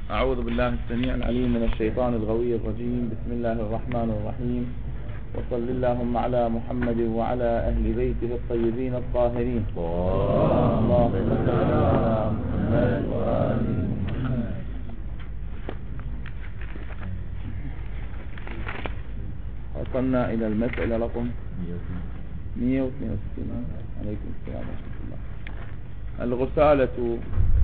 أعوذ بالله السميع العليم من الشيطان الغوي الرجيم. بسم الله الرحمن الرحيم، وصل اللهم على محمد وعلى أهل بيته الطيبين الطاهرين. اللهم صل على محمد وآل محمد. وصلنا إلى المسألة رقم 162. عليكم السلام ورحمة الله. الغسالة،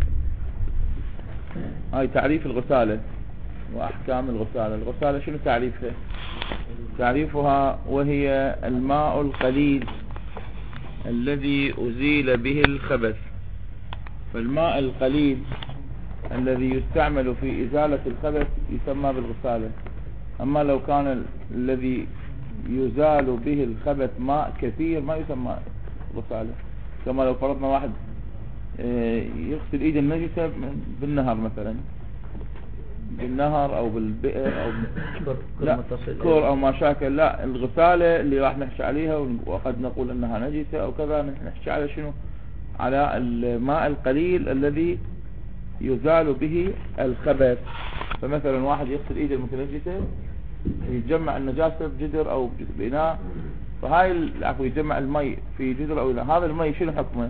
هاي تعريف الغسالة وأحكام الغسالة. الغسالة شنو تعريفها؟ تعريفها وهي الماء القليل الذي أزيل به الخبث. فالماء القليل الذي يستعمل في إزالة الخبث يسمى بالغسالة. أما لو كان الذي يزال به الخبث ماء كثير ما يسمى غسالة. كما لو فرضنا واحد يغسل ايد النجسة بالنهر مثلا، بالنهر او بالبئر او كور او ما شاكل. لا، الغسالة اللي راح نحكي عليها وقد نقول انها نجسة او كذا، نحكي على شنو؟ على الماء القليل الذي يزال به الخبث. فمثلا واحد يغسل ايده المتنجسة، يجمع النجاسة بجدر او بإناء، فهاي العفو يجمع المي في جدر او إناء، هذا المي شنو حكمه؟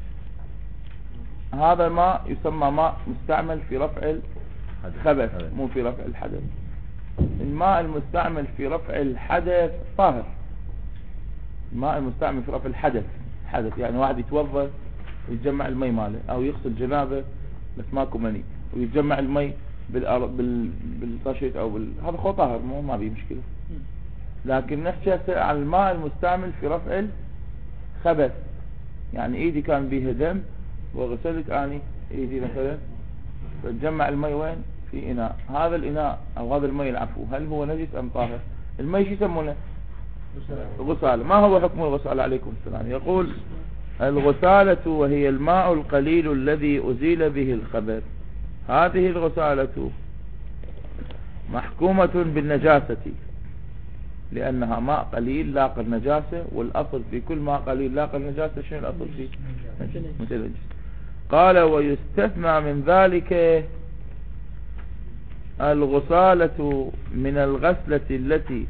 هذا الماء يسمى ماء مستعمل في رفع الخبث، مو في رفع الحدث. الماء المستعمل في رفع الحدث طاهر. الماء المستعمل في رفع الحدث، حدث يعني واحد يتوضا ويتجمع المي ماله، او يغسل جنابه بس ماكو مني ويتجمع المي بالطشت او هذا خو طاهر، ما بيه مشكله. لكن نحكي على الماء المستعمل في رفع الخبث. يعني ايدي كان بيها دم وغسلت اني ايدي مثلا، فتجمع المي وين؟ في اناء. هذا الاناء او هذا المي العفو هل هو نجس ام طاهر؟ المي شو يسمونه؟ غسالة. ما هو حكم الغسالة؟ عليكم السلام. يقول الغسالة وهي الماء القليل الذي أزيل به الخبث. هذه الغسالة محكومة بالنجاسة لأنها ماء قليل لاقى النجاسة، والأصل في كل ماء قليل لاقى النجاسة شنو الأصل فيه؟ متنجس. قال ويستثنى من ذلك الغسالة من الغسلة التي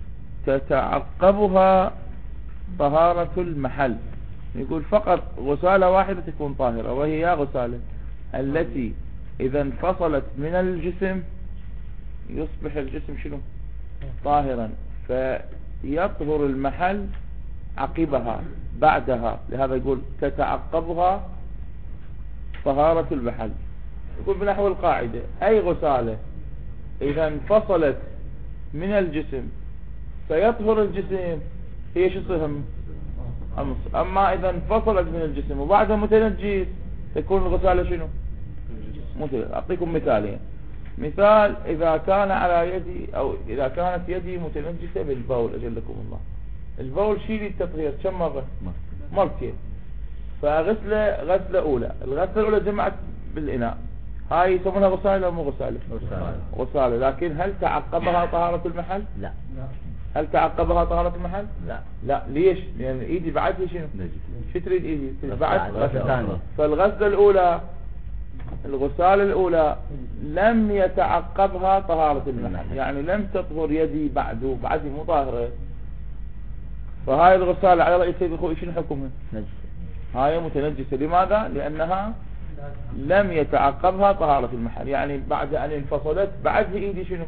تتعقبها طهارة المحل. يقول فقط غسالة واحدة تكون طاهرة، وهي غسالة التي إذا انفصلت من الجسم يصبح الجسم شنو؟ طاهرا، فيطهر المحل عقبها بعدها. لهذا يقول تتعقبها طهارة المحل. يقول بنحو القاعدة أي غسالة إذا انفصلت من الجسم سيطهر الجسم هي شو صهم؟ أما إذا انفصلت من الجسم وبعدها متنجس تكون الغسالة شنو؟ أعطيكم مثالين. مثال إذا كان على يدي أو إذا كانت يدي متنجسة بالبول، أجلكم الله، البول شيلي التطهير كم مرة؟ مرتين. غسلة أولى، الغسلة الأولى جمعت بالإناء، هاي يسمونها غسالة أو مو غسالة؟ غسالة. لكن هل تعقبها طهارة المحل؟ لا. هل تعقبها طهارة المحل؟ لا. ليش؟ لأن إيدي بعدها شنو؟ شو تريد إيدي؟ بعد غسلة ثانية. فالغسلة الأولى، الغسالة الأولى لم يتعقبها طهارة المحل، يعني لم تطهر يدي بعده مو طاهرة. فهاي الغسالة على رأي سيد الخوي شنو حكمها؟ هاي متنجسة. لماذا؟ لأنها لم يتعقبها طهارة المحل، يعني بعد أن انفصلت بعدها إيدي شنو؟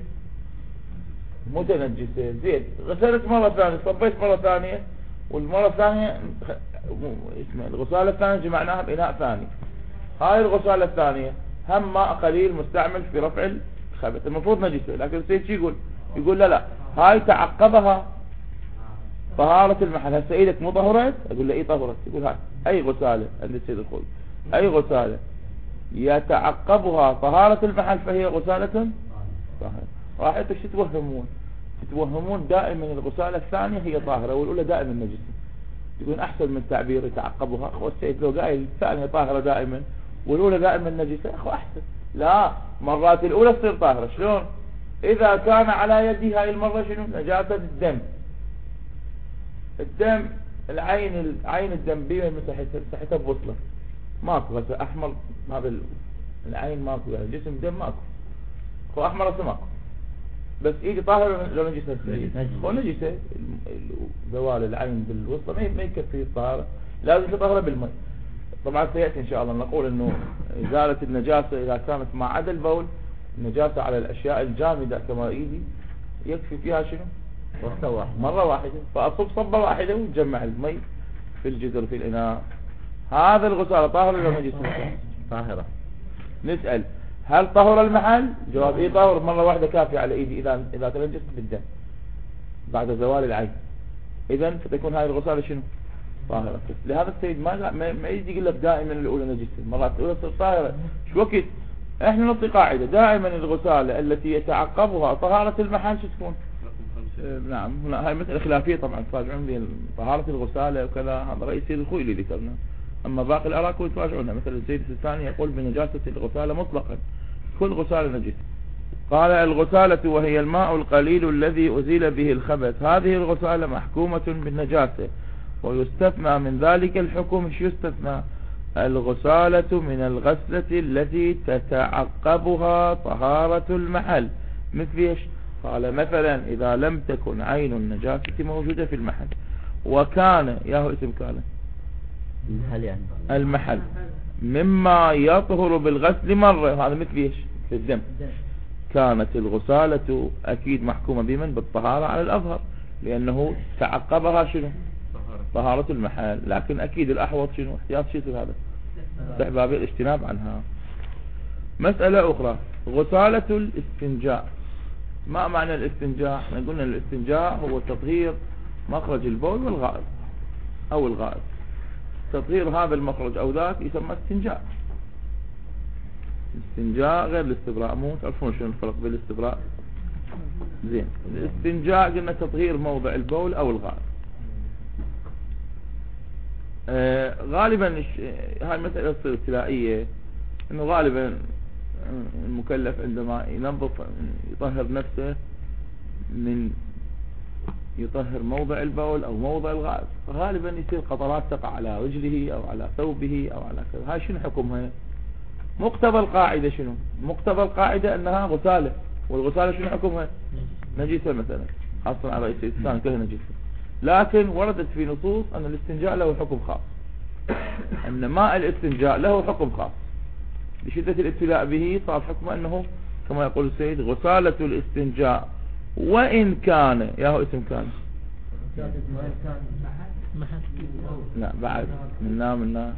متنجسة. زين، غسلت مرة ثانية، صبيت مرة ثانية، والمرة الثانية اسمها الغسالة الثانية جمعناها بإناء ثاني. هاي الغسالة الثانية هم ماء قليل مستعمل في رفع الخبث، المفروض نجسة، لكن السيد شو يقول لا هاي تعقبها طهارة المحل. هسه ايدك مو طهرت؟ اقول له اي طهرت. يقول هاي اي غسالة عند السيد الخوي، اي غسالة يتعقبها طهارة المحل فهي غسالة طاهرة. راح انتوا شو تتوهمون دائما الغسالة الثانية هي طاهرة والاولى دائما نجسة. يقول احسن من تعبير يتعقبها. اخو السيد لو قايل الثانية طاهرة دائما والاولى دائما نجسة، اخو احسن. لا، مرات الاولى تصير طاهرة. شلون؟ اذا كان على يدي هاي المرة شنو؟ نجاسة الدم عين الدم بيه مسحتها بوصلة، ماكو هسه احمر، هذا العين ماكو، يعني جسم دم ماكو. هو احمر سماك بس ايدي طاهرة لو نجسة هو نجسة زوال العين بالوسطى ما يكفي الطهارة، لازم تطهر بالماء. طبعا سيأتي ان شاء الله نقول انه ازالة النجاسة اذا كانت ما عدا البول، النجاسة على الاشياء الجامدة كما ايدي يكفي فيها شنو مرة واحدة، فاصب صبة واحدة وتجمع المي في الجدر في الاناء. هذا الغسالة طاهرة لو نجسة طاهرة. نسأل هل طهر المحل؟ جواب ايه طهر مرة واحدة كافية على ايدي اذا تنجست بالدم بعد زوال العين، اذا فتكون هذه الغسالة شنو طاهرة. لهذا السيد ما يجي يقول لك دائما الاولى نجسة مرات الاولى تصير طاهرة. شو وقت احنا نعطي قاعدة دائما الغسالة التي يتعقبها طهارة المحل شو تكون؟ نعم هنا هاي مسألة خلافية طبعا تراجعون بين طهارة الغسالة وكذا، هذا رئيس سيد الخوي اللي ذكرنا. اما باقي الاراء كلهم تراجعونها، مثلا السيد الثاني يقول بنجاسة الغسالة مطلقا كل غسالة نجس. قال الغسالة وهي الماء القليل الذي أزيل به الخبث، هذه الغسالة محكومة بالنجاسة ويستثنى من ذلك الحكم. شو يستثنى؟ الغسالة من الغسلة التي تتعقبها طهارة المحل. مثل ايش؟ قال مثلا إذا لم تكن عين النجاسة موجودة في المحل وكان ياهو اسم كان المحل يعني المحل مما يطهر بالغسل مرة، هذا مثل ايش؟ في الدم، كانت الغسالة اكيد محكومة بمن؟ بالطهارة على الاظهر، لانه تعقبها شنو طهارة المحل. لكن اكيد الاحوط شنو؟ احتياط شيء هذا استحباب الاجتناب عنها. مسألة اخرى غسالة الاستنجاء. ما معنى الاستنجاء؟ احنا قلنا الاستنجاء هو تطهير مخرج البول والغائط او الغائط، تطهير هذا المخرج او ذاك يسمى استنجاء. الاستنجاء غير الاستبراء، مو تعرفون شنو الفرق بين الاستبراء؟ زين الاستنجاء قلنا تطهير موضع البول او الغائط. غالبا هاي مسألة تصير ابتلائية، انه غالبا المكلف عندما ينظف يطهر نفسه من يطهر موضع البول او موضع الغائط غالبا يصير قطرات تقع على رجله او على ثوبه او على كذا. هاي شنو حكمها؟ مقتضى القاعدة شنو؟ مقتضى القاعدة انها غسالة، والغسالة شنو حكمها؟ نجسة مثلا، اصلا على رئيس الانسان كلها نجسة. لكن وردت في نصوص ان الاستنجاء له حكم خاص، ان ماء الاستنجاء له حكم خاص بشدة الابتلاء به صار حكمه انه كما يقول السيد غسالة الاستنجاء وإن كان ياهو اسم كان لا بعد منا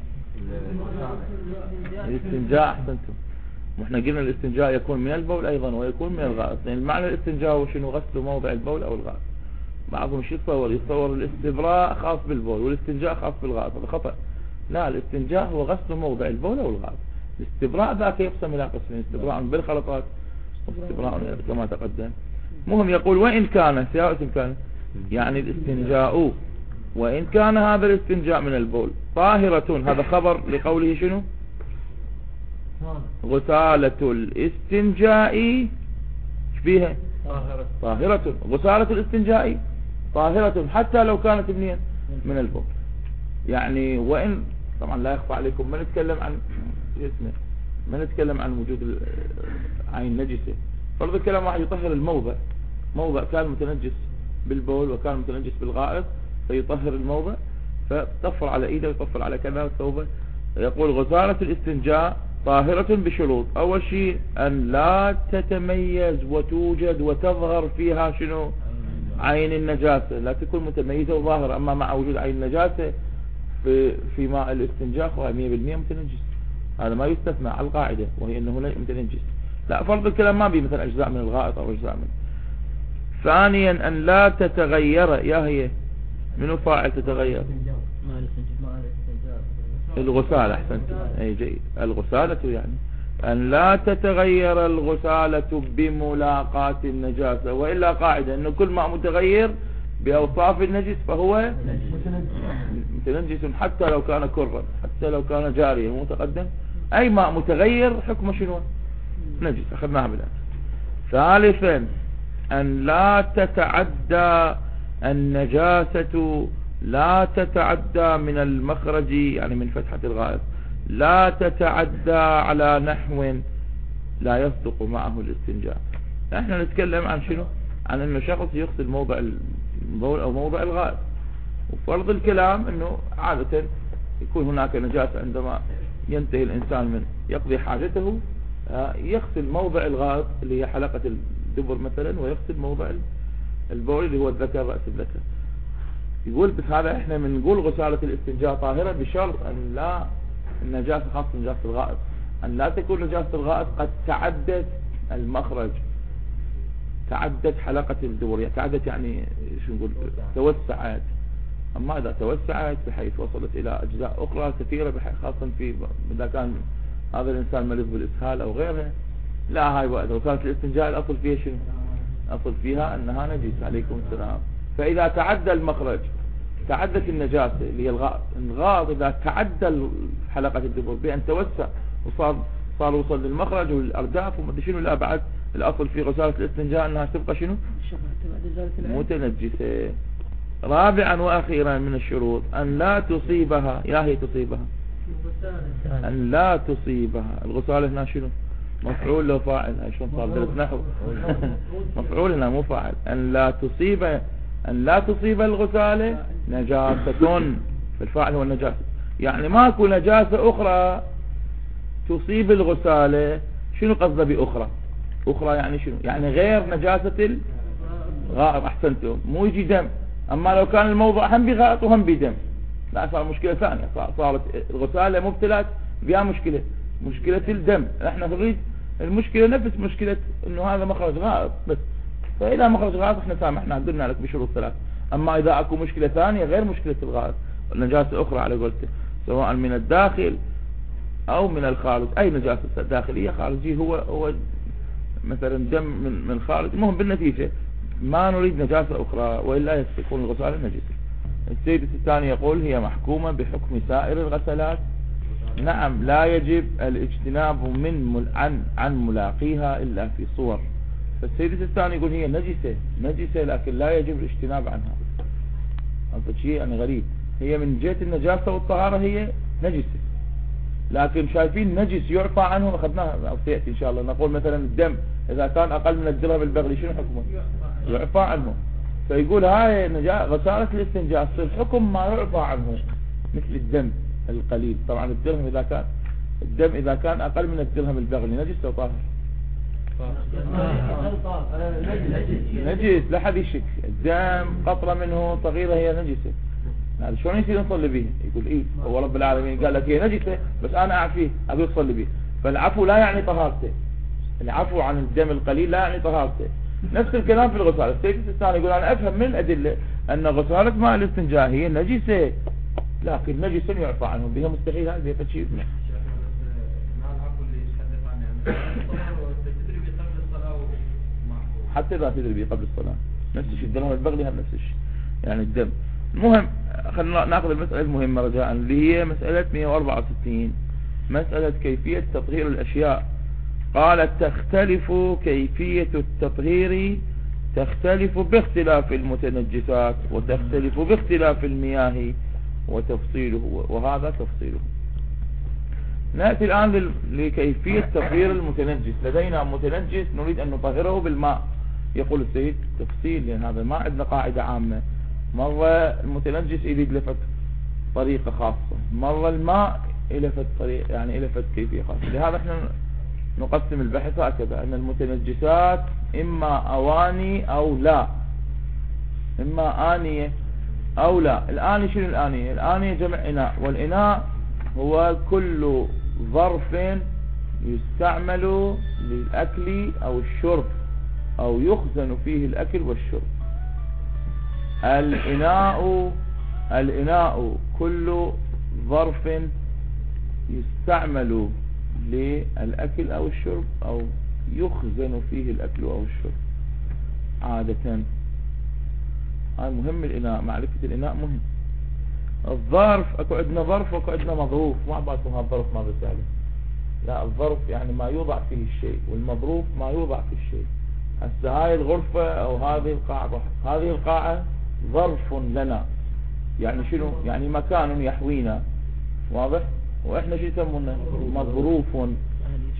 الاستنجاء. احسنتم، واحنا قلنا الاستنجاء يكون من البول ايضا ويكون من الغائط، يعني معنى الاستنجاء هو شنو؟ غسل موضع البول او الغائط. بعضهم شو يتصور الاستبراء خاص بالبول والاستنجاء خاص بالغائط، هذا خطأ. لا، الاستنجاء هو غسل موضع البول او الغائط. الاستبراء ذاك يقسم الى قسمين، استبراء بالخلطات واستبراء كما تقدم. مهم يقول وإن كان سياء اسم كان يعني الاستنجاء وإن كان هذا الاستنجاء من البول طاهرة، هذا خبر لقوله شنو؟ غسالة الاستنجاء شبيها طاهرة. غسالة الاستنجاء طاهرة حتى لو كانت منين؟ من البول. يعني وإن طبعا لا يخفى عليكم ما نتكلم عن اسمه، ما نتكلم عن وجود عين نجسة. فرض الكلام واحد يطهر الموضع، موضع كان متنجس بالبول وكان متنجس بالغائط فيطهر الموضع، فطفر على ايده ويطفر على كذا وثوبه. يقول غسالة الاستنجاء طاهرة بشروط. اول شيء ان لا تتميز وتوجد وتظهر فيها شنو؟ عين النجاسة، لا تكون متميزة وظاهرة. اما مع وجود عين النجاسة في ماء الاستنجاء هو 100% متنجس، هذا ما يستثنى على القاعدة وهي انه لا متنجس. لا، فرض الكلام ما بي مثلا اجزاء من الغائط او اجزاء من. ثانيا ان لا تتغير، يا هي منو فاعل تتغير؟ الغسالة. احسنت، اي جيد، الغسالة يعني ان لا تتغير الغسالة بملاقاة النجاسة، والا قاعدة انه كل ما متغير باوصاف النجس فهو متنجس حتى لو كان كرا، حتى لو كان جاريا متقدم، اي ماء متغير حكمه شنو؟ نجس، اخذناها بالآن. ثالثا ان لا تتعدى النجاسة، لا تتعدى من المخرج يعني من فتحة الغائط، لا تتعدى على نحو لا يصدق معه الاستنجاء. احنا نتكلم عن شنو؟ عن انه شخص يغسل موضع البول او موضع الغائط، وفرض الكلام انه عادة يكون هناك نجاسة عندما ينتهي الانسان من يقضي حاجته يغسل موضع الغائط اللي هي حلقة الدبر مثلا، ويغسل موضع البول اللي هو الذكر، رأس الذكر. يقول بس هذا احنا بنقول غسالة الاستنجاء طاهرة بشرط ان لا النجاسة، خاصة نجاسة الغائط، ان لا تكون نجاسة الغائط قد تعدت المخرج، تعدت حلقة الدبر، يعني تعدت يعني شو نقول توسعت. اما اذا توسعت بحيث وصلت الى اجزاء اخرى كثيرة، خاصة في اذا كان هذا الانسان مريض بالاسهال او غيرها، لا هاي غسالة الاستنجاء الاصل فيها شنو؟ اصل فيها انها نجس. عليكم السلام. فاذا تعدى المخرج، تعدت النجاسة اللي هي الغائط اذا تعدى حلقة الدبر بان توسع صار وصل للمخرج والارداف وما ادري شنو، لا بعد الاصل في غسالة الاستنجاء انها تبقى شنو؟ متنجسة. رابعا واخيرا من الشروط ان لا تصيبها، يا هي تصيبها، ان لا تصيبها. الغسالة هنا شنو؟ مفعول له فاعل. هاي شلون صار درس نحو؟ مفعول هنا مو فاعل. ان لا تصيب الغسالة نجاسة، فالفاعل هو النجاسة. يعني ماكو نجاسة اخرى تصيب الغسالة. شنو قصده باخرى؟ اخرى يعني شنو؟ يعني غير نجاسة الغائط. احسنتم. مو يجي دم. اما لو كان الموضوع هم بغائط وهم بدم، لا صار مشكلة ثانية، صارت الغسالة مبتلات بها مشكلة الدم. احنا نريد المشكلة نفس مشكلة انه هذا مخرج غائط بس. فاذا مخرج غائط احنا سامحنا، قلنا لك بشروط ثلاث. اما اذا اكو مشكلة ثانية غير مشكلة الغائط، نجاسة اخرى على قولته، سواء من الداخل او من الخارج، اي نجاسة داخلية خارجية، هو مثلا دم من خارج. المهم بالنتيجة ما نريد نجاسة اخرى، وإلا تكون الغسالة نجسة. السيد الثاني يقول هي محكومة بحكم سائر الغسلات. نعم، لا يجب الاجتناب عن ملاقيها إلا في صور. فالسيد الثاني يقول هي نجسة لكن لا يجب الاجتناب عنها. هذا شيء يعني غريب. هي من جهة النجاسة والطهارة هي نجسة، لكن شايفين نجس يعفى عنه، أخذناها أو سيأتي إن شاء الله. نقول مثلا الدم إذا كان أقل من الدرهم البغلي شنو حكمه؟ يعفى عنه. فيقول هاي غسالة الاستنجاء تصير حكم ما يعفى عنه، مثل الدم القليل. طبعا الدم إذا كان أقل من الدرهم البغلي نجس أو طاهر؟ نجس، لا حد يشك. الدم قطرة منه صغيرة هي نجسة. هذا شلون يصير نصلي به؟ يقول ايه هو رب العالمين قال لك هي نجسة بس انا اعفيه ابي اصلي به. فالعفو لا يعني طهارته، العفو عن الدم القليل لا يعني طهارته. نفس الكلام في الغسالة. السيد الثاني يقول انا افهم من الادلة ان غسالة ماء الاستنجاء هي نجسة، لكن نجس يعفى عنه بها مستحيل. هذا شيء حتى اذا تدري به قبل الصلاة نفس الشيء. الدرهم البغلي هم نفس الشيء يعني الدم. المهم خلينا ناخذ المسألة المهمة رجاء، اللي هي مسألة 164، مسألة كيفية تطهير الأشياء. قالت تختلف كيفية التطهير، تختلف باختلاف المتنجسات، وتختلف باختلاف المياه، وتفصيله، وهذا تفصيله. نأتي الآن لكيفية تطهير المتنجس. لدينا متنجس نريد أن نطهره بالماء. يقول السيد تفصيل، لأن هذا ما عندنا قاعدة عامة. مرة المتنجس يريد لفت طريقة خاصة، مرة الماء لفت طريقة يعني لفت كيفية خاصة. لهذا احنا نقسم البحث هكذا، ان المتنجسات اما اواني او لا، اما آنية او لا. الآنية شنو الآنية؟ الآنية جمع اناء، والاناء هو كل ظرف يستعمل للأكل او الشرب او يخزن فيه الأكل والشرب. الإناء كل ظرف يستعمل للأكل أو الشرب أو يخزن فيه الأكل أو الشرب عادة. هاي مهم. الإناء، معرفة الإناء مهم. الظرف اكو عندنا ظرف واكو عندنا مظروف. ما بالكم هذا الظرف ما بسهله، لا الظرف يعني ما يوضع فيه الشيء، والمظروف ما يوضع فيه الشيء. هسه هاي الغرفة او هذه القاعة، هذه القاعة ظرف لنا، يعني شنو؟ يعني مكان يحوينا، واضح؟ واحنا شو يسمونه؟ مظروف.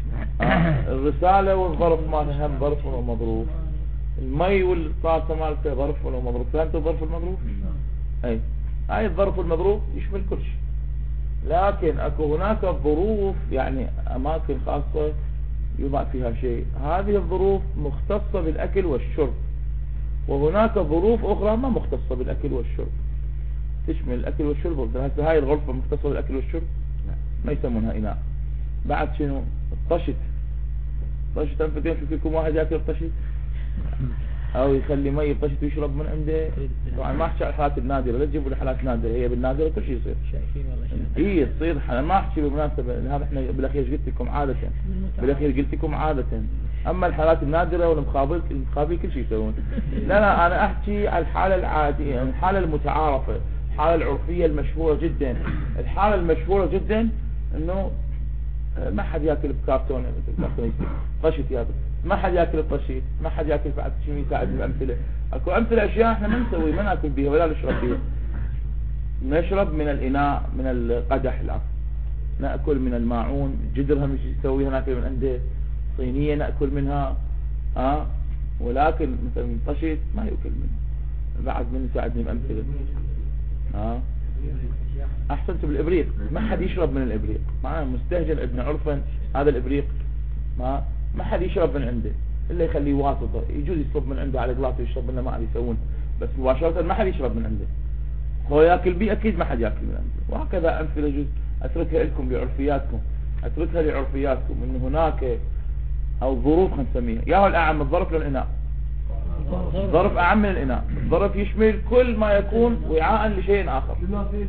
الرسالة والظرف مالها هم ظرف ومظروف. المي والطاسة مالته ظرف ولا مظروف. فهمتوا الظرف المظروف؟ اي هاي الظرف المظروف يشمل كل شيء، لكن اكو هناك ظروف يعني اماكن خاصة يوضع فيها شيء، هذه الظروف مختصة بالاكل والشرب، وهناك ظروف اخرى ما مختصة بالاكل والشرب تشمل الاكل والشرب. هسه هاي الغرفة مختصة بالاكل والشرب ما يسمونها اناء. بعد شنو؟ الطشت. طشت انفتين شو فيكم واحد ياكل الطشت او يخلي مي الطشت ويشرب من عنده؟ طبعا ما احكي على الحالات النادرة، لا تجيبوا لي حالات نادرة، هي بالنادرة كل شيء يصير. شايفين والله شايفين. اي تصير. انا ما احكي بالمناسبة، هذا احنا بالاخير قلت لكم عادة، بالاخير قلت لكم عادة. اما الحالات النادرة والمخابل كل شيء يسوون. لا انا احكي على الحالة العادية، يعني الحالة المتعارفة، الحالة العرفية المشهورة جدا. الحالة المشهورة جدا انه ما حد ياكل بكرتون طشت ياكل، ما حد ياكل الطشيت، ما حد ياكل. بعد شنو يساعد الامثله؟ اكو امثله اشياء احنا ما نسوي، ما ناكل بها ولا نشرب بها. نشرب من الاناء، من القدح، العفو. ناكل من الماعون، جدرها مش يسويها ناكل من عنده، صينيه ناكل منها، ولكن مثلا طشيت ما ياكل منها. بعد من يساعدني بامثله؟ احسنت. بالابريق ما حد يشرب من الابريق، معناه مستهجن ابن عرفا هذا الابريق ما حد يشرب من عنده الا يخليه واسطه، يجوز يصب من عنده على قلاط ويشرب منه، ما عاد يسوون، بس مباشره ما حد يشرب من عنده. هو ياكل بيه اكيد ما حد ياكل من عنده. وهكذا امثله يجوز اتركها لكم لعرفياتكم، اتركها لعرفياتكم ان هناك او ظروف خلينا نسميها. يا هو الاعم الظرف للاناء، الظرف اعم من الاناء. الظرف يشمل كل ما يكون وعاء لشيء اخر.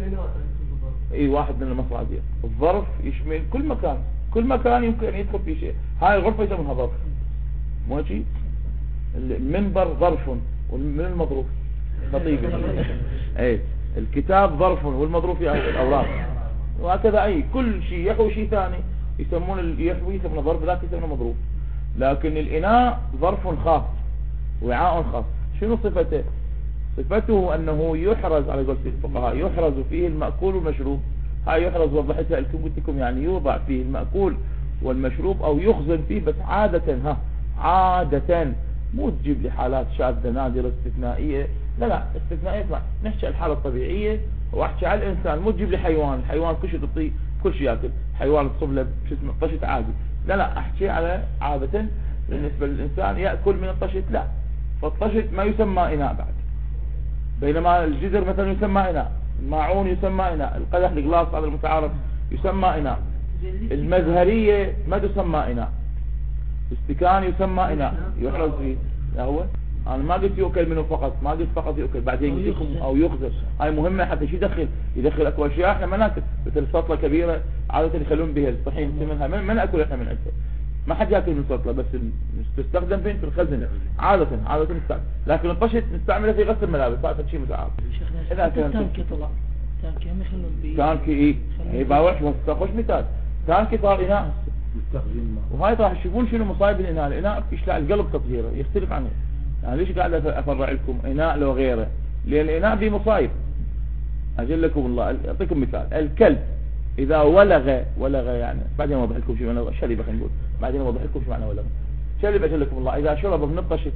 اي واحد من المصادر. الظرف يشمل كل مكان، كل مكان يمكن ان يدخل فيه شيء. هاي الغرفة يسمونها ظرف. ماشي. المنبر ظرف ومن المظروف خطيبة. اي الكتاب ظرف والمظروف الاوراق. وهكذا اي كل شيء يحوي شيء ثاني يسمون يحوي يسمونه ظرف، ذاك يسمونه مظروف. لكن الاناء ظرف خاص، وعاء خاص. شنو صفته؟ صفته انه يحرز على قول الفقهاء، يحرز فيه المأكول والمشروب. هاي يحرز وضحتها لكم قلت لكم، يعني يوضع فيه المأكول والمشروب او يخزن فيه، بس عادة عادة مو تجيب لي حالات شاذة نادرة استثنائية. لا استثنائية اسمع، نحكي الحالة الطبيعية واحكي على الانسان. مو تجيب لي حيوان، الحيوان كل شيء تعطيه كل شيء ياكل، حيوان تصب له شو اسمه طشت عادي. لا احكي على عادة بالنسبة للانسان يأكل من الطشت. لا، فالطشت ما يسمى اناء بعد، بينما الجدر مثلا يسمى اناء، الماعون يسمى اناء، القدح القلاص هذا المتعارف يسمى اناء، المزهرية ما تسمى اناء، الاستكان يسمى اناء يحرز فيه. هو انا ما قلت يؤكل منه فقط، ما قلت فقط يؤكل، بعدين قلت لكم او يخزن. هاي مهمة حتى شي يدخل اكو اشياء احنا ما ناكل، مثل سطلة كبيرة عادة يخلون بها الطحين منها، ما ناكل احنا من عندها. ما حد ياكل من سطلة، بس تستخدم فين؟ في الخزن عادة نستعمل. لكن الطشت نستعملها في غسل الملابس، هذا شيء متعارف. اذا كان تانكي طلع تانكي هم يخلون بيه تانكي ايه باوعش خوش مثال. تانكي صار اناء وهاي راح تشوفون شنو مصايب الاناء. الاناء يشلع القلب تطهيره يختلف عنه. يعني ليش قاعد افرع لكم اناء لو غيره؟ لان الاناء فيه مصايب. اجلكم الله اعطيكم مثال. الكلب اذا ولغ يعني بعدين اوضح لكم شو معنى شرب، خلينا نقول بعدين اوضح لكم شو معنى ولغ. شرب اجلكم الله اذا شرب من الطشت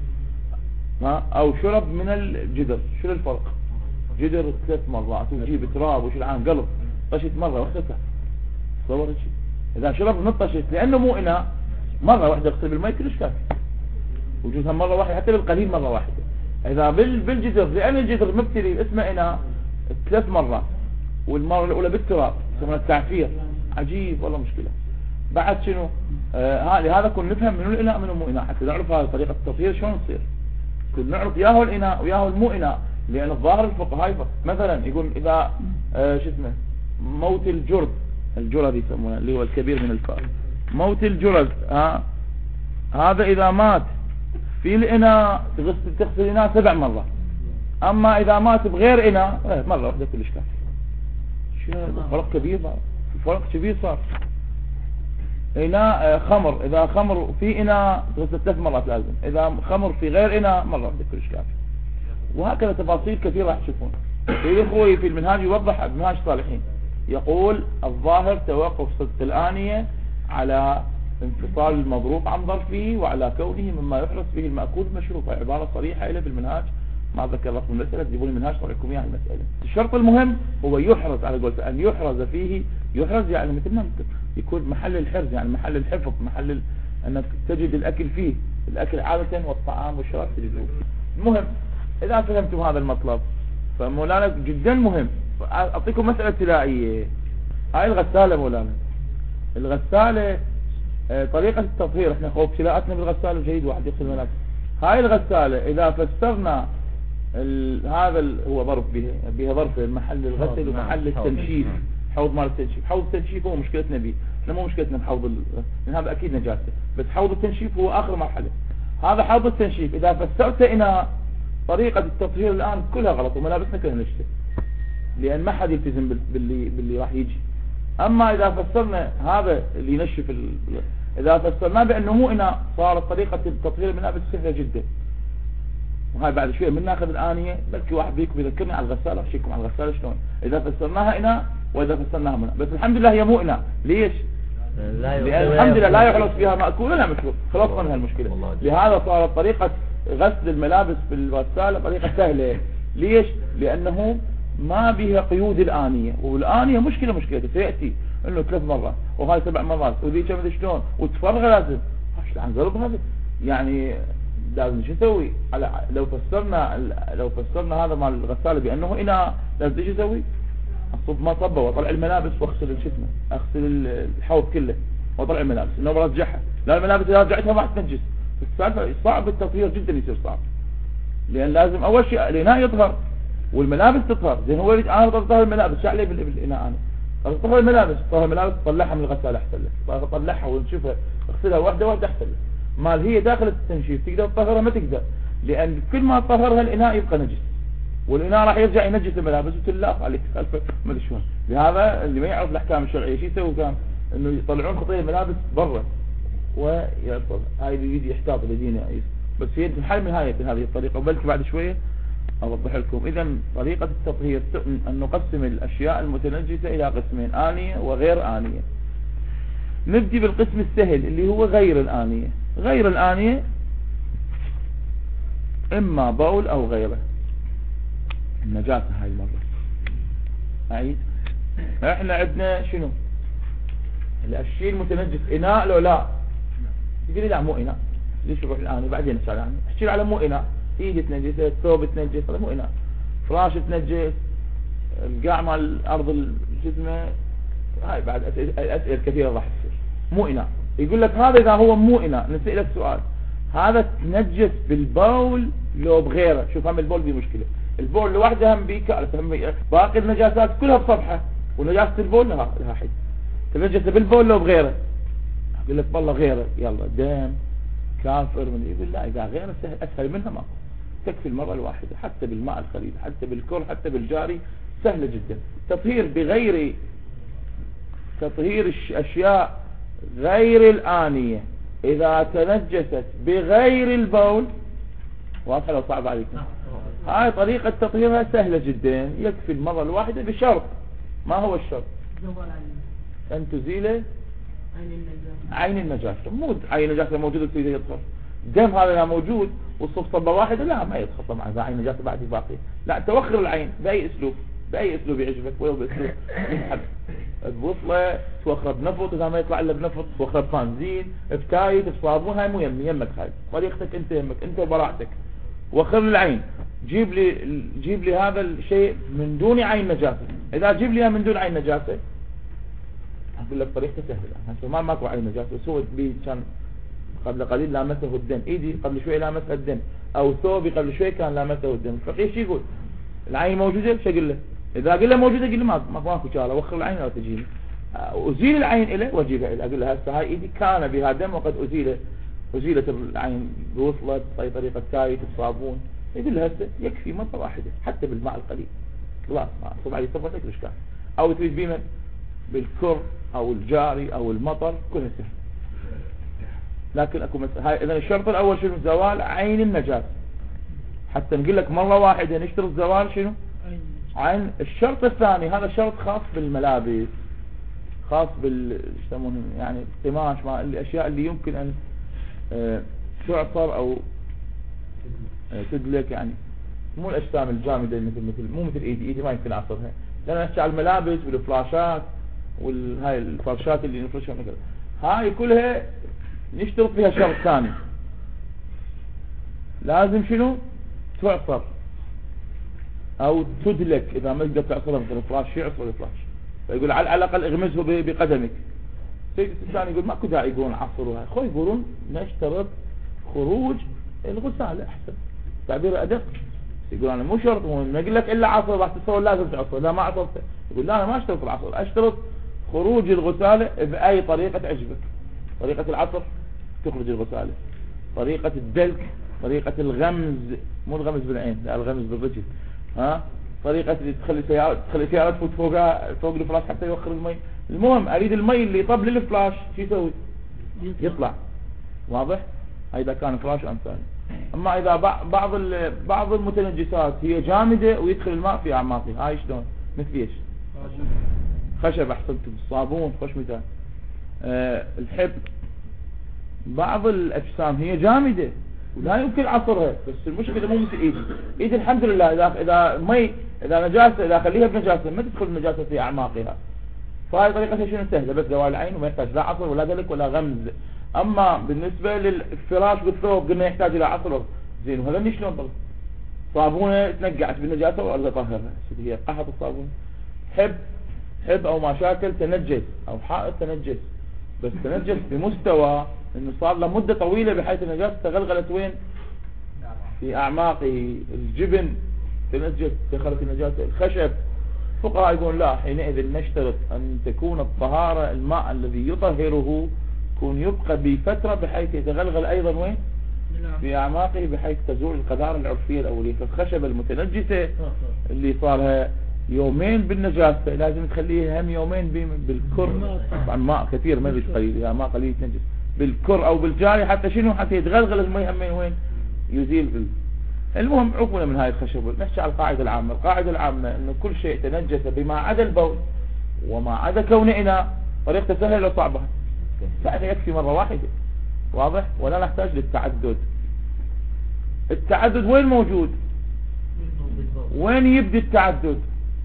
او شرب من الجدر، شو الفرق؟ جدر 3 مرات ويجيب تراب وش العام قلب، طشت مرة واحدة تصور شيء. اذا شرب من الطشت لانه مو اناء مرة واحدة يغسل بالماء كلش كافي، وجودها مرة واحدة حتى بالقليل مرة واحدة. اذا بالجدر لان الجدر مبتلي اسمه اناء 3 مرات، والمرة الاولى بالتراب يسمونها التعفير. عجيب والله مشكلة. بعد شنو لهذا كنا نفهم منو الاناء منو مو اناء، حتى نعرف هذه طريقة التطهير شلون تصير. كنا نعرف ياهو الاناء وياهو المو اناء، لان الظاهر الفقهاء مثلا يقول اذا شو اسمه موت الجرذ يسمونه اللي هو الكبير من الفار، موت الجرذ هذا اذا مات في الاناء تغسل الاناء 7 مرات، اما اذا مات بغير اناء مرة واحدة كلش كافي. شنو فرق كبير، فرق كبير صار. اناء خمر، اذا خمر في اناء تغسل 3 مرات لازم، اذا خمر في غير اناء مرة واحدة كلش كافي. وهكذا تفاصيل كثيرة راح تشوفون. اخوي في المنهاج يوضح بمنهاج صالحين يقول الظاهر توقف صدق الآنية على انفصال المضروب عن ظرفه وعلى كونه مما يحرز به المأكول المشروب. هاي عبارة صريحة إلى بالمنهاج، ما ذكر رقم المسألة، تجيبون المنهاج طلع لكم اياها المسألة. الشرط المهم هو يحرز، على قولت أن يحرز فيه، يحرز يعني مثل ما يكون محل الحرز، يعني محل الحفظ، محل أنك تجد الأكل فيه، الأكل عادة والطعام والشراب تجده. المهم إذا فهمتم هذا المطلب فمولانا جدا مهم. أعطيكم مسألة ابتدائية. هاي الغسالة مولانا، الغسالة طريقة التطهير، احنا خوف ابتلاءاتنا بالغسالة جيد واحد يغسل ملابس. هاي الغسالة إذا فسرنا هذا هو ظرف بها ظرف محل الغسل ومحل التنشيف، حوض مال التنشيف. حوض التنشيف هو مشكلتنا به، احنا مو مشكلتنا بحوض لأن هذا أكيد نجاسة، بس حوض التنشيف هو آخر مرحلة. هذا حوض التنشيف إذا فسرت إناء، طريقة التطهير الآن كلها غلط وملابسنا كلها نجسة، لأن ما حد يلتزم باللي راح يجي. أما إذا فسرنا هذا اللي ينشف إذا فسرناه بأنه مو إناء، صارت طريقة التطهير الملابس سهلة جدا. وهاي بعد شوية من ناخذ الآنية، بلكي واحد بيكم يذكرني على الغسالة، أحكيكم على الغسالة شلون إذا فسرناها إناء وإذا فسرناها مناء. بس الحمد لله هي مو إناء. ليش؟ لأن الحمد لله لا يخلص فيها مأكول ولا مشروب، خلاص منها المشكلة. لهذا صارت طريقة غسل الملابس بالغسالة طريقة سهلة. ليش؟ لأنه ما بها قيود الآنية، والآنية مشكلته سيأتي انه 3 مرات وهاي 7 مرات وذي كم شلون وتفرغ لازم عشان نقرب هذا. يعني لازم شو نسوي؟ لو فسرنا هذا مال الغسالة بأنه إناء، لازم شو نسوي؟ اصب ما صبه واطلع الملابس واغسل الشتمة، اغسل الحوض كله واطلع الملابس، انه برجعها. لا الملابس اذا رجعتها ما تنجس. السالفة صعب، التطهير جدا يصير صعب، لان لازم اول شيء الاناء يطهر والملابس تطهر. زين هو يريد انا اطهر الملابس، شو عليه بالاناء؟ انا طهر الملابس، طلعها من الغسالة احسن لك، طلعها ونشوفها اغسلها واحدة واحدة احسن لك. مال هي داخل التنشيف تقدر تطهرها؟ ما تقدر، لان كل ما طهرها الاناء يبقى نجس، والإناء راح يرجع ينجس الملابس وتلاف عليك سالفة ما ادري شلون. لهذا اللي ما يعرف الأحكام الشرعية شو يسوي؟ كان إنه يطلعون خطية الملابس برا ويعطل. هاي اللي يجي يحتاط الذين بس هي الحل من هذه الطريقة، وبلكي بعد شوية أوضح لكم. إذا طريقة التطهير أن نقسم الأشياء المتنجسة إلى قسمين: آنية وغير آنية. نبدي بالقسم السهل اللي هو غير الآنية. غير الآنية إما بول أو غيره. النجاسة هاي المرة أعيد، احنا عندنا شنو الشيء المتنجس؟ إناء لو لا؟ يقول لي لا مو إناء. ليش يروح الآن بعدين نسأل عنه؟ احكي على مو إناء. ايدي تنجس، ثوب تنجس، هذا مو إناء. فراش تنجس، القاع مال الأرض الجسمة، هاي بعد أسئلة كثيرة راح تصير. مو إناء. يقول لك هذا إذا هو مو إناء نسألك سؤال: هذا تنجس بالبول لو بغيره؟ شوف هم البول دي مشكلة. البول لوحده هم بيك، باقي النجاسات كلها بصفحة، ونجاسة البول لها حد. تنجس بالبول لو بغيره؟ يقول لك والله غيره، يلا دم كافر. من يقول لا، إذا غيره أسهل منها ما تكفي المرة الواحدة، حتى بالماء الخليل، حتى بالكر، حتى بالجاري، سهلة جدا. تطهير بغير تطهير الأشياء غير الآنية إذا تنجست بغير البول، واضح لو صعب عليكم؟ هاي طريقة تطهيرها سهلة جدا، يكفي المرة الواحدة بشرط. ما هو الشرط؟ أن تزيل عين النجاسة. مو عين النجاسة موجودة تريد يدخل دم، هذا لا موجود والصف صبة واحدة، لا ما يدخل طبعا. إذا عين النجاسة بعد باقي، لا توخر العين بأي أسلوب يعجبك، ولو بأسلوب ينحب. بوصلة توخر بنفط، إذا ما يطلع إلا بنفط توخر ببنزين، بتايت، بصابون. هاي مو يمك، هاي طريقتك انت، يمك انت وبراعتك. وخر العين، جيب لي هذا الشيء من دون عين نجاسة. إذا جيب لي من دون عين نجاسة أقول لك طريقته سهلة. هسه ماكو عين نجاسة، بس هو كان قبل قليل لامسه الدم، ايدي قبل شوي لامسها الدم، او ثوبي قبل شوي كان لامسه الدم. الفقيه شو يقول؟ العين موجودة؟ شو اقول له؟ إذا أقول له موجودة قل له ماكو شغله، وخر العين ولا تجيني. أزيل العين إليه وأجيبها إليه. أقول له هسه هاي إيدي كان بها دم وقد أزيلت العين بوصلت بأي طريقة تايت بصابون. يقول له هسه يكفي مرة واحدة حتى بالماء القليل، خلاص ما صب عليه صفتك الإشكال. أو تريد بيمن بالكر أو الجاري أو المطر، كلها سهل. لكن أكو هاي إذا الشرط الأول شنو؟ زوال عين النجاسة. حتى نقول لك مرة واحدة نشترط زوال شنو؟ عين. الشرط الثاني، هذا شرط خاص بالملابس، خاص يسمونه يعني قماش، مع الاشياء اللي يمكن ان تعصر او تدلك، يعني مو الاجسام الجامده مو مثل ايدي ما يمكن اعصرها، لان نحكي على الملابس والفلاشات والهاي الفرشات اللي نفرشها مثلا، هاي كلها نشترط فيها شرط ثاني، لازم شنو تعصر او تدلك، اذا ما تقدر تعصرها مثل الفلاش يعصر الفلاش، فيقول على الاقل اغمزه بقدمك. سيد الثاني يقول ماكو داعي يقولون عصروها، اخوي يقولون نشترط خروج الغسالة احسن، تعبير ادق. يقول انا مو شرط، ما اقول لك الا عصر راح تتصور لازم تعصر، لا ما عصرت، يقول لا انا ما اشترط العصر، اشترط خروج الغسالة باي طريقة تعجبك، طريقة العصر تخرج الغسالة، طريقة الدلك، طريقة الغمز، مو الغمز بالعين، لا الغمز بالرجل، ها، طريقة اللي تخلي سيارة تفوت فوق الفلاش حتى يوخر المي. المهم اريد المي اللي يطب للفلاش شو يسوي؟ يطلع. واضح؟ اذا كان فلاش امثال. اما اذا بعض المتنجسات هي جامدة ويدخل الماء في اعماقها، هاي شلون؟ مثل ايش؟ خشب، احسنت، الصابون، خوش مثال. الحب، بعض الاجسام هي جامدة ولا يمكن عصرها، بس المشكلة مو مثل ايدي الحمد لله، اذا نجاسة، اذا اخليها بنجاسة ما تدخل النجاسة في اعماقها، فهذه طريقة شنو سهلة، بس زوال العين وما يحتاج لا عصر ولا دلك ولا غمز. اما بالنسبة للفراش والثوب قلنا يحتاج الى عصر، زين، وهذا شلون طلع صابونة تنقعت بالنجاسة وارجع طهرها، هي قحط الصابون. حب او مشاكل تنجس او حائط تنجس، بس تنجس بمستوى انه صار له مدة طويلة بحيث النجاسة تغلغلت وين؟ في اعماقه. الجبن تنجس، دخلت النجاسة. الخشب، فقهاء يقول لا، حينئذ نشترط ان تكون الطهارة الماء الذي يطهره يكون يبقى بفترة بحيث يتغلغل ايضا وين؟ في اعماقه، بحيث تزول القذارة العرفية الاولية. فالخشبة المتنجسة اللي صارها يومين بالنجاسة لازم تخليها هم يومين بالكر، طبعا ماء كثير ما قليل، اذا ماء قليل تنجس، بالكر او بالجاري، حتى شنو؟ حتى يتغلغل المي همين وين؟ يزيل المهم عقونا من هاي الخشب. نحكي على القاعدة العامة. القاعدة العامة انه كل شيء تنجس بما عدا البول وما عدا كون اناء، طريقته سهلة لو صعبة، فإنه يكفي مرة واحدة. واضح؟ ولا نحتاج للتعدد. التعدد وين موجود؟ وين يبدي التعدد؟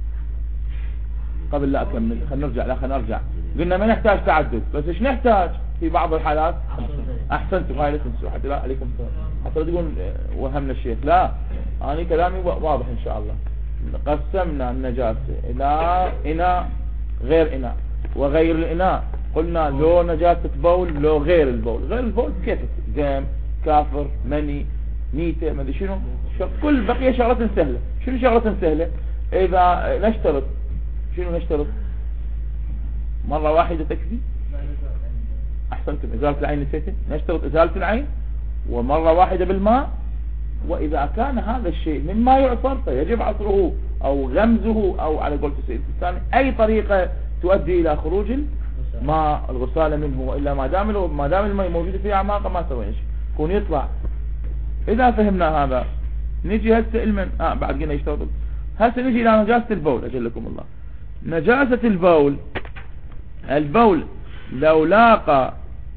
قبل لا اكمل خلينا نرجع. قلنا ما نحتاج تعدد، بس ايش نحتاج في بعض الحالات؟ احسنتم، هاي لا تنسوا، حتى لا عليكم السلام، حتى لا تقول وهمنا الشيخ، لا، انا كلامي واضح ان شاء الله. قسمنا النجاسة الى اناء غير اناء، وغير الاناء قلنا لو نجاسة بول لو غير البول. غير البول كيف؟ دم، كافر، مني، نيته، ما ادري شنو، كل بقية شغلات سهلة. شنو شغلات سهلة؟ اذا نشترط، شنو نشترط؟ مرة واحدة تكفي؟ احسنتم، ازالة العين نسيته، نشترط ازالة العين ومرة واحدة بالماء. واذا كان هذا الشيء مما يعصر فيجب عصره او غمزه او على قولة السيد الثاني اي طريقة تؤدي الى خروج الماء الغسالة منه، والا ما دام الماء موجود في اعماقه ما سوى شيء، يكون يطلع. اذا فهمنا هذا نجي هسه بعد قلنا يشترط. هسه نجي الى نجاسة البول. اجلكم الله. نجاسة البول لو لاقى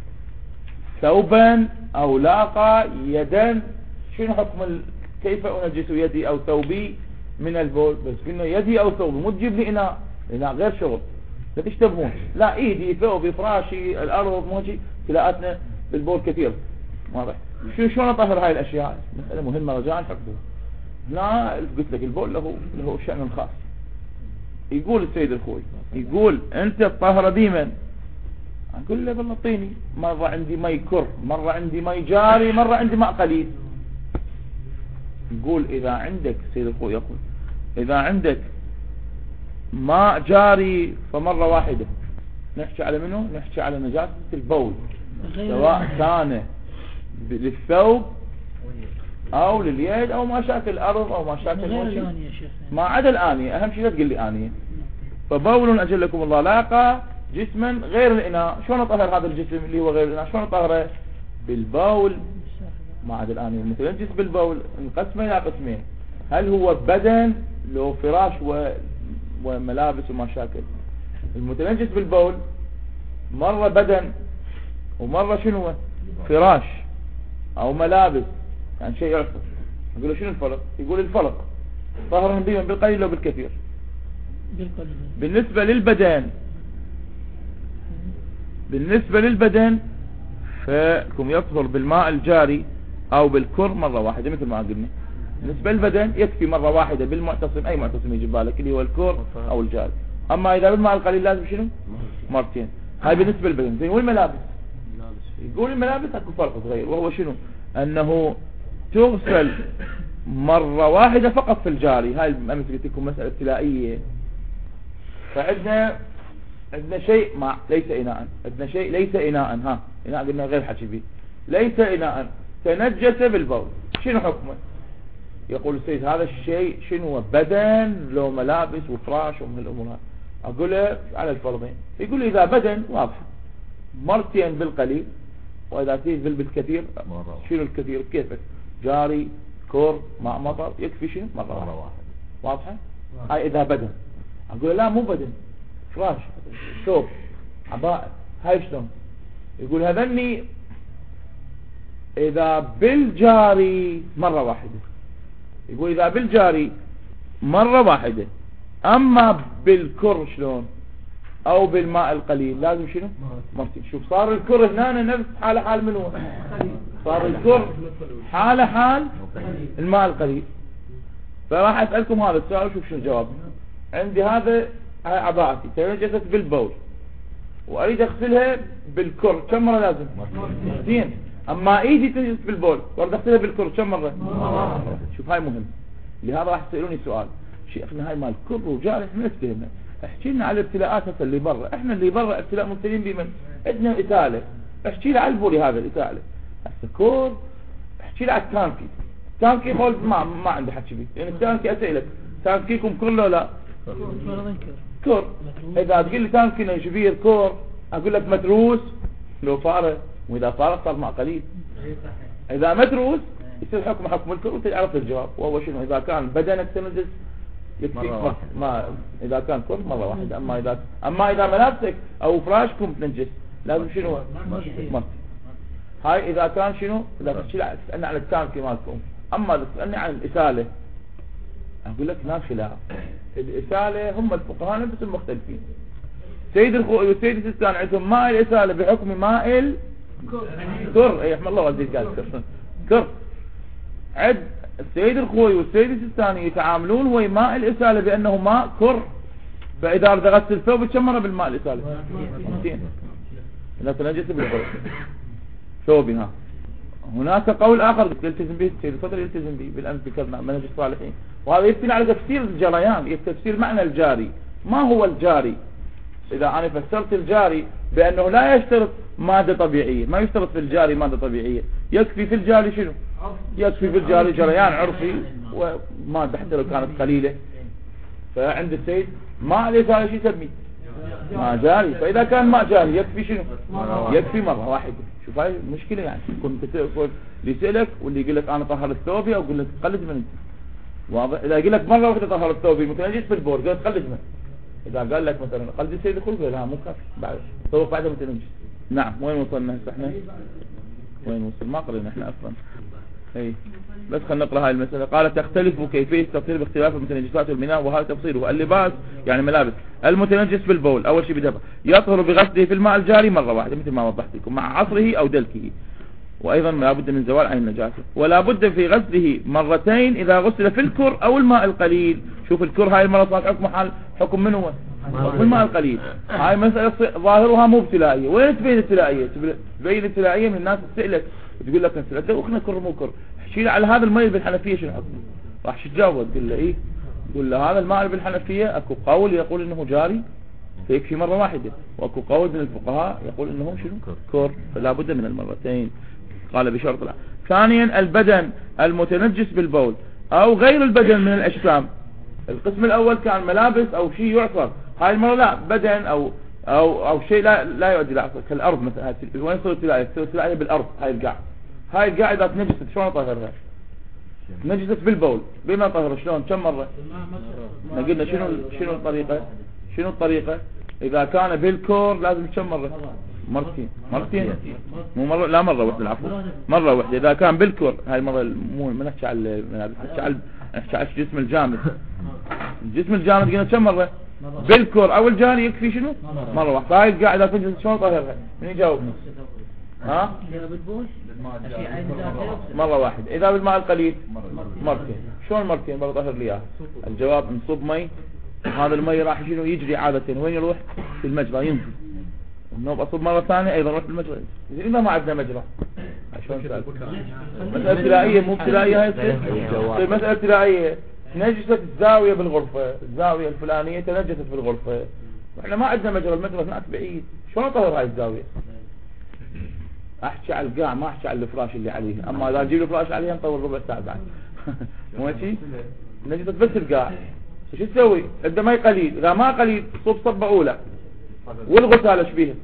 ثوبا او لاقى يدا، شنو حكم كيف انجس يدي او ثوبي من البول؟ بس قلنا يدي او ثوبي، مو تجيب لي اناء غير شغل، لا تشتبهون، لا، ايدي، ثوبي، فراشي، الارض، موجي، تلاقتنا بالبول كثير. واضح؟ شلون اطهر هاي الاشياء؟ مسألة مهمة رجاء حفظوها. لا، قلت لك البول له شأن خاص. يقول السيد الخوي، يقول انت الطهرة ديما، اقول له بالله اعطيني، مرة عندي مي كر، مرة عندي مي جاري، مرة عندي ماء قليل. يقول اذا عندك، السيد الخوي يقول اذا عندك ماء جاري فمرة واحدة. نحكي على منه؟ نحكي على نجاسة البول، سواء كان للثوب او لليد او ما شاكل الارض او ما شاكل الوجه، ما عدا الآنية. اهم شيء لا تقول لي آنية. فبول اجلكم الله لاقى جسما غير الاناء، شلون اطهر هذا الجسم اللي هو غير الاناء؟ شلون اطهره؟ بالبول، ما عدا الآنية. المتنجس بالبول انقسم الى قسمين، هل هو بدن لو فراش وملابس وما شاكل. المتنجس بالبول مرة بدن ومرة شنو فراش او ملابس، يعني شيء يعصر. اقول له شنو الفرق؟ يقول الفرق طهر بهما بالقليل او بالكثير. بالنسبة للبدن فكم يطهر بالماء الجاري او بالكر مرة واحدة مثل ما قلنا. بالنسبة للبدن يكفي مرة واحدة بالمعتصم، اي معتصم يجي بالك اللي هو الكر او الجاري. اما اذا بالماء القليل لازم شنو مرتين. هاي بالنسبة للبدن. زين والملابس؟ يقول الملابس اكو فرق صغير، وهو شنو؟ انه تغسل مرة واحدة فقط في الجاري. هاي امس قلت لكم مسألة ابتلائية. فعندنا شيء ليس اناء، عندنا شيء ليس اناء. ها اناء قلنا غير حكي به. ليس اناء تنجس بالبول، شنو حكمه؟ يقول السيد هذا الشيء شنو؟ بدن لو ملابس وفراش ومن الامور هذه. اقول له على الفرضين. يقول لي اذا بدن واضح مرتين بالقليل، واذا تيجي بالكثير شنو الكثير؟ كيفك جاري كور ماء مطر يكفي شنو مرة واحدة. واضحة؟ هاي اذا بدن. اقول له لا مو بدن، فراش ثوب عباءة. هاي شلون؟ يقول هذني اذا بالجاري مرة واحدة. يقول اذا بالجاري مرة واحدة، اما بالكر شلون او بالماء القليل لازم شنو مرتين. شوف صار الكر هنا نفس حال من هو؟ صار الكر حال الماء القليل. فراح اسألكم هذا السؤال وشوف شنو الجواب. عندي هاي عباءتي تنجست بالبول واريد اغسلها بالكر، كم مرة لازم؟ مرتين. اما ايدي تنجست بالبول واريد اغسلها بالكر كم مرة؟ شوف هاي مهم. لهذا راح تسألوني سؤال، شيخنا هاي مال كر وجاري احنا نفتهمها. احكي لنا على الابتلاءات هسه اللي برا. احنا اللي برا ابتلاء مبتلين بمن؟ عندنا اسالة. احكي لي على البولي هذا الاسالة. هسه كور احكي لي على التانكي. تانكي قول ما عندي حكي بيه، لان التانكي اسالك تانكيكم كله لا كور. اذا تقول لي تانكي شبير كور اقول لك متروس لو فارغ، واذا فارغ صار ماء قليل. اذا متروس يصير حكم الكور وتعرف الجواب، وهو شنو؟ اذا كان بدنك تنجس يكفي ما اذا كان كل مرة واحدة. اما اذا ملابسك او فراشكم تنجس لازم شنو مرتين. هاي اذا كان شنو؟ اذا تسألني على التانكي مالكم. اما اذا تسألني عن الاسالة اقول لك لا خلاف. الاسالة هم الفقهاء نفسهم مختلفين. سيد الخوئي والسيد السيستاني عندهم ماء الاسالة بحكم ماء الكر. اي احمد الله والديك قال كر. عد السيد الخوئي والسيد السيستاني يتعاملون ويا ماء الاسالة بانه ماء كر. فاذا غسلت الثوب كم مرة بالماء الاسالة؟ مرتين. اذا تنجس بالبول ثوبي. ها هناك قول اخر يلتزم به السيد الفضل، يلتزم به بالامس ذكرنا منهج الصالحين، وهذا يبني على تفسير الجريان، تفسير معنى الجاري. ما هو الجاري؟ اذا انا فسرت الجاري بانه لا يشترط مادة طبيعية، ما يشترط في الجاري مادة طبيعية، يكفي في الجاري شنو؟ يكفي في الجاري جريان عرفي ومادة حتى لو كانت قليلة. فعند السيد ماء الاسالة شو يسميه؟ ماء جاري. فاذا كان ماء جاري يكفي شنو؟ يكفي مرة واحدة. شوف هاي مشكلة يعني. كنت تقول اللي يسألك واللي يقول لك انا طهرت ثوبي، او يقول لك قلد من انت. واضح؟ اذا يقول لك مرة واحدة طهرت ثوبي متنجس بالبول قلت قلد من. اذا قال لك مثلا قلد السيد الخلق لا مو كافي بعد ثوب بعده متنجس. نعم. وين وصلنا هسه احنا؟ وين وصل؟ ما قرينا احنا اصلا. اي بس خلينا نقرا هاي المسألة. قال تختلف كيفية التطهير باختلاف المتنجسات والمياه، وهذا تفصيله. اللباس يعني ملابس المتنجس بالبول اول شيء بدفع يطهر بغسله في الماء الجاري مرة واحدة مثل ما وضحت لكم مع عصره او دلكه، وايضا لا بد من زوال عين النجاسة، ولا بد في غسله مرتين اذا غسل في الكر او الماء القليل. شوف الكر هاي المرة صار حكم من هو؟ في الماء القليل. هاي مسألة ظاهرها مو ابتلائية. وين تبين ابتلائية؟ تبين ابتلائية من الناس تسألك وتقول لك انت اخنا كر مو كر، احكي على هذا الماء بالحنفية شنو حكمه؟ راح تجاوب تقول له ايه؟ تقول له هذا الماء بالحنفية اكو قول يقول انه جاري فيكفي مرة واحدة، واكو قول من الفقهاء يقول انه شنو؟ كر. فلا بد من المرتين. قال بشرط لا. ثانيا البدن المتنجس بالبول او غير البدن من الاجسام. القسم الاول كان ملابس او شيء يعصر، هاي المرة لا بدن او شيء لا يؤدي لعصر كالارض مثلا. وين صار التلاعب؟ صار التلاعب بالارض. هاي القاع اذا تنجست شلون اطهرها؟ نجست بالبول بما طهر شلون كم مرة؟ قلنا شنو الطريقة؟ اذا كان بالكور لازم كم مرة؟ مرتين مو مرة، لا مرة واحدة العفو، مرة واحدة اذا كان بالكور. هاي المرة مو ما نحكي على الملابس، نحكي على الجسم الجامد. الجسم الجامد قلنا كم مرة؟ بالكور او الجاري يكفي شنو؟ مرة واحدة. هاي القاعدة تنجز شلون طهرها؟ من يجاوب؟ ها؟ مرة واحدة. اذا بالماء القليل مرتين. شلون مرتين؟ بطهر لي اياها. الجواب نصب مي، هذا المي راح شنو يجري عادة وين يروح؟ في المجرى ينزل. النوب اصب مرة ثانية ايضا روح في المجرى. اذا ما عندنا مجرى شلون سالت؟ مسألة ابتلائية مو ابتلائية هاي تصير مسألة ابتلائية. نجست الزاوية بالغرفة، الزاوية الفلانية تنجست بالغرفة، احنا ما عندنا مجرى، المجرى هناك بعيد، شلون اطهر هاي الزاوية؟ احكي على القاع ما احكي على الفراش اللي عليه. اما اذا اجيب الفراش عليها نطول ربع ساعة بعد. مو هيك؟ نجست بس القاع، شو تسوي؟ اذا ماء قليل، اذا ما قليل صب صبة اولى والغسالة ايش بيها؟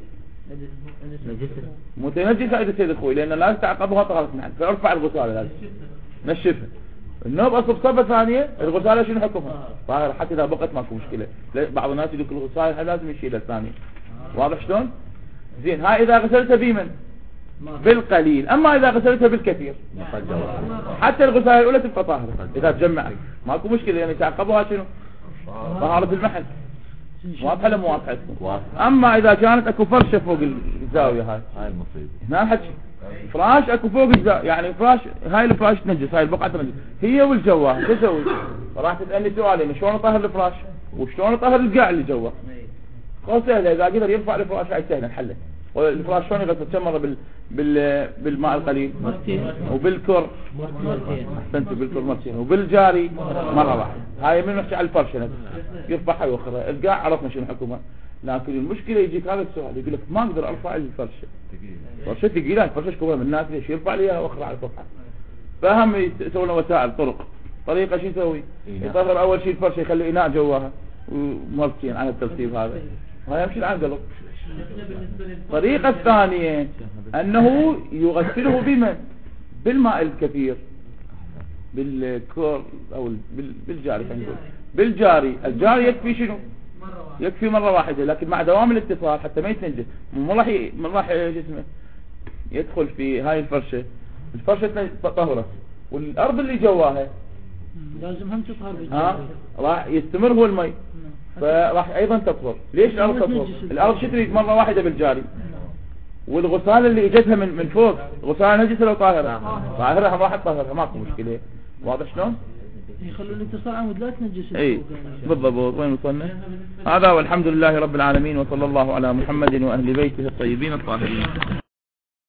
متنجسة عند سيد اخوي، لان لا تعقبها طهارة نحن، فارفع الغسالة لازم نشفها. النوب اصب صبة ثانية، الغسالة شنو حكمها؟ طاهر حتى اذا بقت ماكو مشكلة. بعض الناس يقول الغسالة لازم يشيلها الثانية. واضح شلون؟ زين. هاي اذا غسلتها بمن؟ بالقليل. اما اذا غسلتها بالكثير حتى الغسالة الاولى تبقى طاهرة اذا تجمعت ماكو مشكلة، يعني تعقبها شنو؟ طهارة المحل. واضحة ولا مو واضحة؟ اما اذا كانت اكو فرشة فوق الزاوية هاي المصيبة هنا الحكي. فراش اكو فوق الزاوية، يعني فراش، هاي الفراش تنجس، هاي البقعة تنجس هي والجواه، شو تسوي؟ راح تسألني سؤالين، شلون اطهر الفراش وشلون اطهر القاع اللي جوا؟ خلاص سهلة، اذا قدر يرفع الفراش هاي سهلة نحله. والفراش شلون يغسل؟ كم مرة بالماء القليل وبالكر احسنت، بالكر مرتين، وبالجاري مرة واحدة. هاي من نحكي على الفرشة نفسها يرفعها ويوخرها. القاع عرفنا شنو حكمها، لكن المشكلة يجيك هذا السؤال يقول لك ما اقدر ارفع الفرشة، فرشة ثقيلة، فرشة كبيرة من الناس ليش يرفع لي واخرها على الفتحة؟ فهم يسوون له وسائل طريقة شو يسوي؟ يطهر اول شيء الفرشة يخلي اناء جواها ومرتين على الترتيب هذا، وهي يمشي العنقلب. الطريقة الثانية انه يغسله بمن؟ بالماء الكثير، بالكور او بالجاري. خلينا نقول بالجاري. الجاري يكفي شنو؟ يكفي مرة واحدة، لكن مع دوام الاتصال حتى ما يتنجس. من راح شو اسمه يدخل في هاي الفرشة طهرة، والارض اللي جواها لازم هم تطهر بالجاري. راح يستمر هو المي، فراح ايضا تطهر. ليش الارض تطهر؟ الارض شو تريد؟ مرة واحدة بالجاري. والغسالة اللي اجتها من فوق غسالة نجسة لو طاهرة، طاهرة راح تطهرها ماكو مشكلة. واضح شلون؟ يخلوا الاتصال عمود لا تنجس. اي بالضبط. وين وصلنا؟ هذا والحمد لله رب العالمين، وصلى الله على محمد واهل بيته الطيبين الطاهرين.